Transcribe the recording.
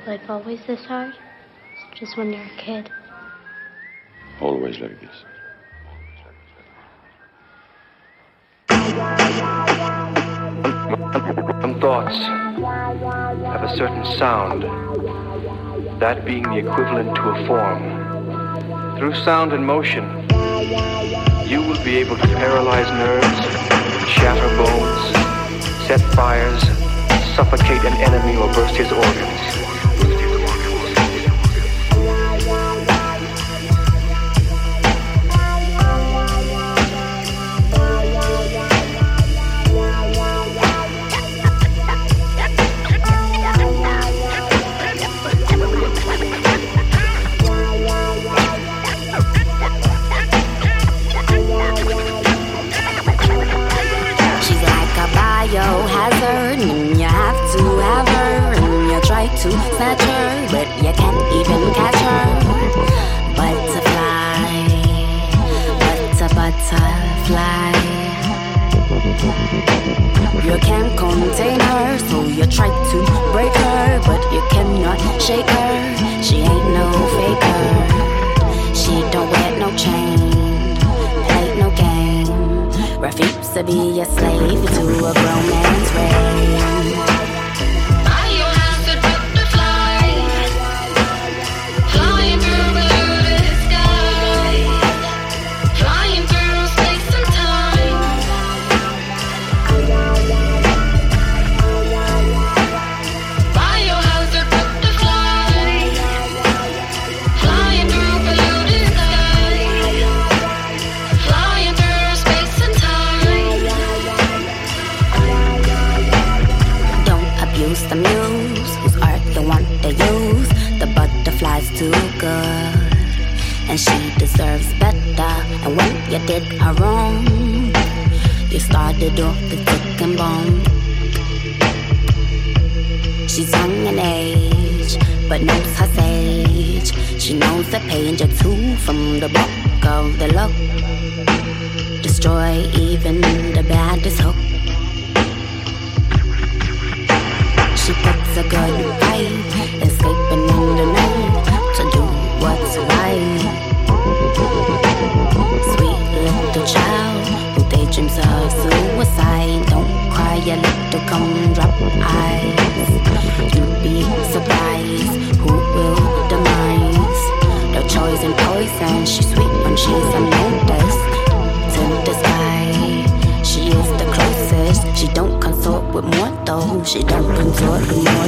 life always this hard? It's just when you're a kid. Always like this. Some thoughts have a certain sound, that being the equivalent to a form. Through sound and motion, you will be able to paralyze nerves, shatter bones, set fires, suffocate an enemy or burst his organs. Biohazard, and you have to have her, and you try to snatch her, but you can't even catch her. Butterfly, butterfly. You can't contain her, so you try to break her, but you cannot shake her. She ain't no faker. She don't wear no chain, play no game. Refuse to be a slave to a grown man's reign. The muse, whose art you want to use. The butterfly's too good, and she deserves better. And when you did her wrong, you started off the ticking bomb. She's young in age, but knows her sage. She knows the page or two from the book of the luck. Destroy even the baddest hook. She puts a good fight, escaping in the night to do what's right. Sweet little child who daydreams of suicide. Don't cry, you little gumdrop eyes. You'd be surprised who will demise their choice and poison. She's sweet when she's unnoticed. To the sky, she is the closest. She don't consort with mortals. She don't consort with mortals.